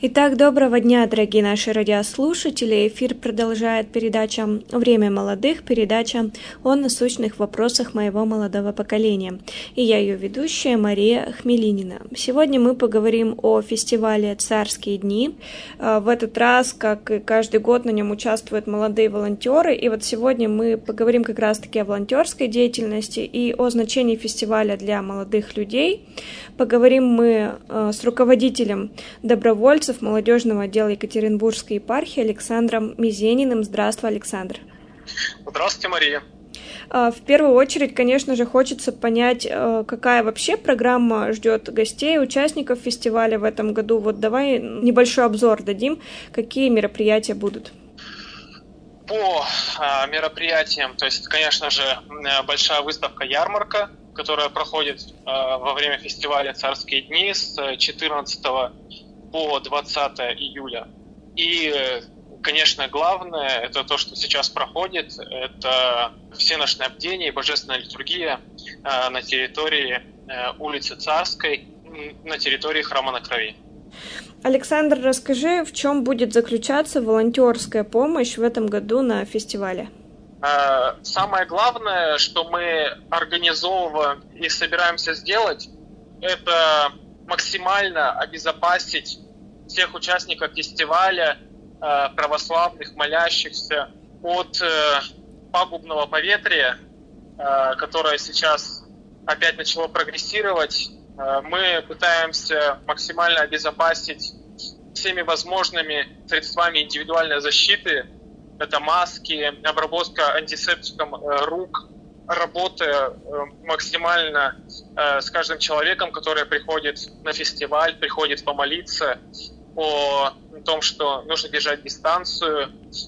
Итак, доброго дня, дорогие наши радиослушатели. Эфир продолжает передача «Время молодых», передача о насущных вопросах моего молодого поколения. И я ее ведущая Мария Хмелинина. Сегодня мы поговорим о фестивале «Царские дни». В этот раз, как и каждый год, на нем участвуют молодые волонтеры. И вот сегодня мы поговорим как раз-таки о волонтерской деятельности и о значении фестиваля для молодых людей. Поговорим мы с руководителем добровольцев молодежного отдела Екатеринбургской епархии Александром Мизениным. Здравствуй, Александр. Здравствуйте, Мария. В первую очередь, конечно же, хочется понять, какая вообще программа ждет гостей, участников фестиваля в этом году. Вот давай небольшой обзор дадим, какие мероприятия будут. По мероприятиям, то есть, конечно же, большая выставка-ярмарка, которая проходит во время фестиваля «Царские дни» с 14 по 20 июля. И, конечно, главное, это то, что сейчас проходит, это всеночное бдение и божественная литургия на территории улицы Царской, на территории Храма на Крови. Александр, расскажи, в чем будет заключаться волонтерская помощь в этом году на фестивале? Самое главное, что мы организовываем и собираемся сделать, это максимально обезопасить всех участников фестиваля, православных, молящихся, от пагубного поветрия, которое сейчас опять начало прогрессировать. Мы пытаемся максимально обезопасить всеми возможными средствами индивидуальной защиты. Это маски, обработка антисептиком рук, работа максимально с каждым человеком, который приходит на фестиваль, приходит помолиться о том, что нужно держать дистанцию.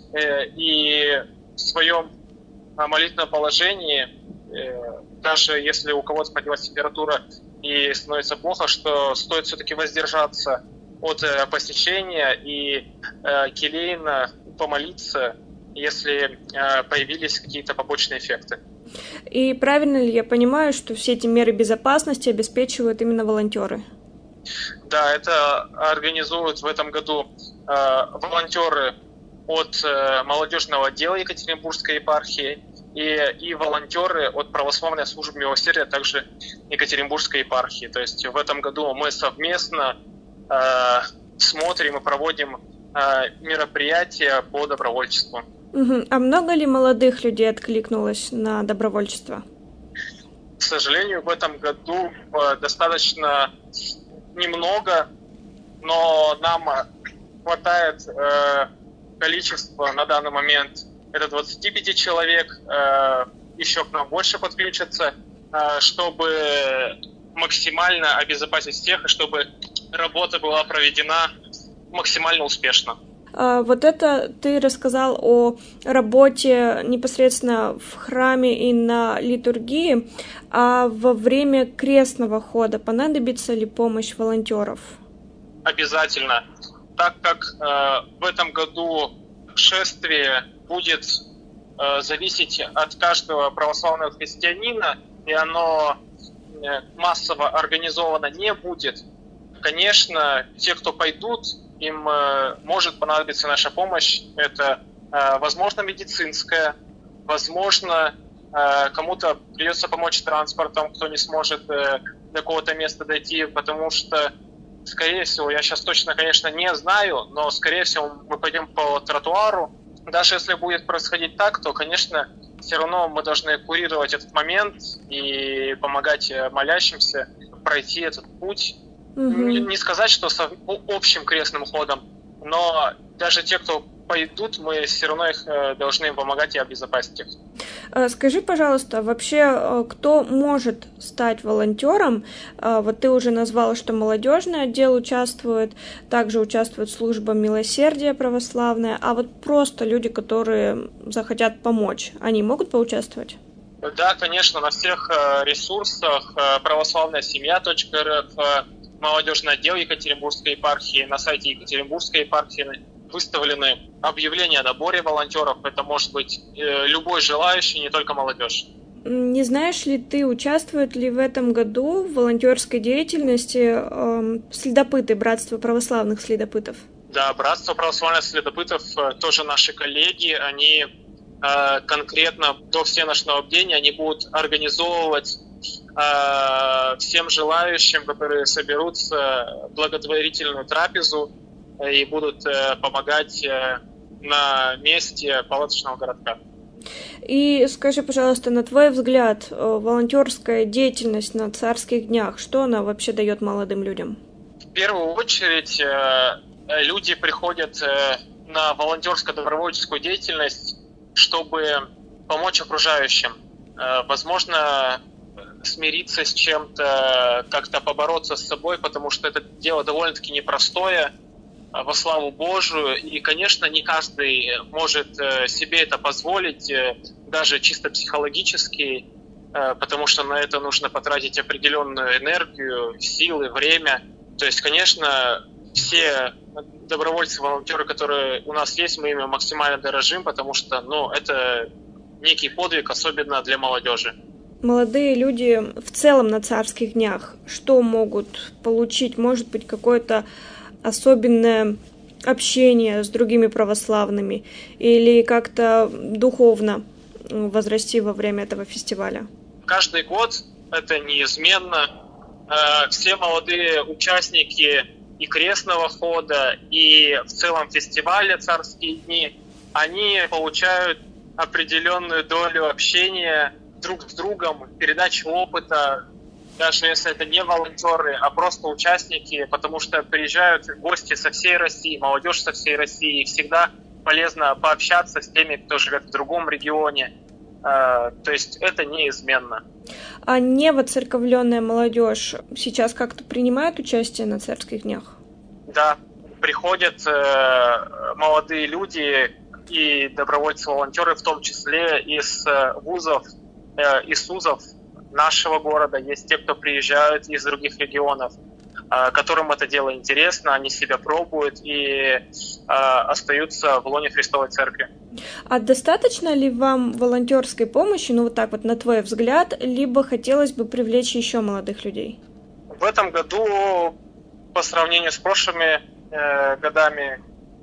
И в своем молитвенном положении, даже если у кого-то поднялась температура и становится плохо, что стоит все-таки воздержаться от посещения и келейно помолиться, если появились какие-то побочные эффекты. И правильно ли я понимаю, что все эти меры безопасности обеспечивают именно волонтеры? Да, это организуют в этом году волонтеры от молодежного отдела Екатеринбургской епархии и волонтеры от православной службы милосердия, также Екатеринбургской епархии. То есть в этом году мы совместно смотрим и проводим мероприятия по добровольчеству. А много ли молодых людей откликнулось на добровольчество? К сожалению, в этом году достаточно немного, но нам хватает количества на данный момент. Это 25 человек, еще к нам больше подключатся, чтобы максимально обезопасить всех и чтобы работа была проведена максимально успешно. Вот это ты рассказал о работе непосредственно в храме и на литургии, а во время крестного хода понадобится ли помощь волонтеров? Обязательно, так как в этом году шествие будет зависеть от каждого православного христианина, и оно массово организовано не будет. Конечно, те, кто пойдут, им может понадобиться наша помощь. Это, возможно, медицинская, возможно, кому-то придется помочь транспортом, кто не сможет до какого-то места дойти, потому что, скорее всего, я сейчас точно, конечно, не знаю, но, скорее всего, мы пойдем по тротуару. Даже если будет происходить так, то, конечно, все равно мы должны курировать этот момент и помогать молящимся пройти этот путь. Не сказать, что с общим крестным ходом, но даже те, кто пойдут, мы все равно их должны помогать и обезопасить их. Скажи, пожалуйста, вообще, кто может стать волонтером? Вот ты уже назвала, что молодежный отдел участвует, также участвует служба милосердия православная, а вот просто люди, которые захотят помочь, они могут поучаствовать? Да, конечно, на всех ресурсах православная семья.рф, молодежный отдел Екатеринбургской епархии, на сайте Екатеринбургской епархии выставлены объявления о наборе волонтеров. Это может быть любой желающий, не только молодежь. Не знаешь ли ты, участвуют ли в этом году в волонтерской деятельности следопыты, Братство православных следопытов? Да, Братство православных следопытов тоже наши коллеги, они конкретно до всеночного бдения они будут организовывать всем желающим, которые соберутся, благотворительную трапезу и будут помогать на месте палаточного городка. И скажи, пожалуйста, на твой взгляд, волонтерская деятельность на царских днях, что она вообще дает молодым людям? В первую очередь люди приходят на волонтерско-добровольческую деятельность, чтобы помочь окружающим. Возможно, смириться с чем-то, как-то побороться с собой, потому что это дело довольно-таки непростое, во славу Божию. И, конечно, не каждый может себе это позволить, даже чисто психологически, потому что на это нужно потратить определенную энергию, силы, время. То есть, конечно, все добровольцы, волонтеры, которые у нас есть, мы ими максимально дорожим, потому что, это некий подвиг, особенно для молодежи. Молодые люди в целом на царских днях что могут получить? Может быть, какое-то особенное общение с другими православными или как-то духовно возрасти во время этого фестиваля? Каждый год это неизменно. Все молодые участники и крестного хода, и в целом фестиваля «Царские дни», они получают определенную долю общения друг с другом, передачи опыта, даже если это не волонтеры, а просто участники, потому что приезжают гости со всей России, молодежь со всей России, и всегда полезно пообщаться с теми, кто живет в другом регионе. То есть это неизменно. А невоцерковленная молодежь сейчас как-то принимает участие на царских днях? Да, приходят молодые люди и добровольцы-волонтеры, в том числе из вузов, из СУЗов нашего города. Есть те, кто приезжают из других регионов, которым это дело интересно, они себя пробуют и остаются в лоне Христовой Церкви. А достаточно ли вам волонтерской помощи, на твой взгляд, либо хотелось бы привлечь еще молодых людей? В этом году, по сравнению с прошлыми годами,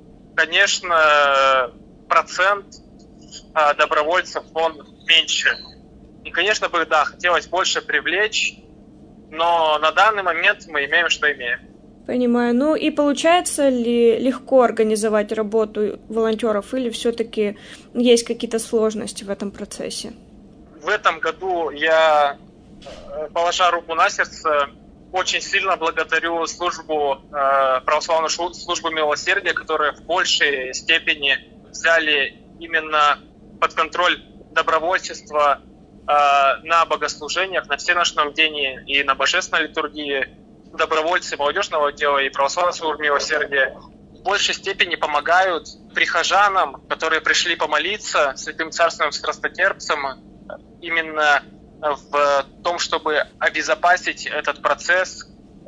конечно, процент добровольцев, он меньше. И, конечно, хотелось больше привлечь, но на данный момент мы имеем, что имеем. Понимаю. И получается ли легко организовать работу волонтеров или все-таки есть какие-то сложности в этом процессе? В этом году я, положа руку на сердце, очень сильно благодарю православную службу милосердия, которая в большей степени взяли именно под контроль добровольчества на богослужениях, на всеночном бдении и на божественной литургии. Добровольцы молодежного отдела и православной службы милосердия в большей степени помогают прихожанам, которые пришли помолиться святым царственным страстотерпцам, именно в том, чтобы обезопасить этот процесс,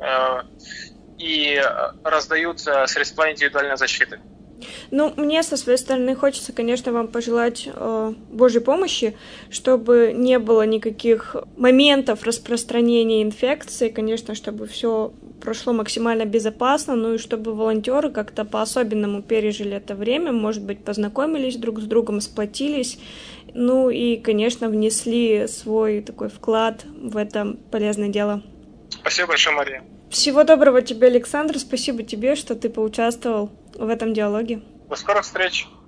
и раздают средства индивидуальной защиты. Мне со своей стороны хочется, конечно, вам пожелать Божьей помощи, чтобы не было никаких моментов распространения инфекции, конечно, чтобы все прошло максимально безопасно, и чтобы волонтеры как-то по-особенному пережили это время, может быть, познакомились друг с другом, сплотились, и, конечно, внесли свой такой вклад в это полезное дело. Спасибо большое, Мария. Всего доброго тебе, Александр. Спасибо тебе, что ты поучаствовал в этом диалоге. До скорых встреч.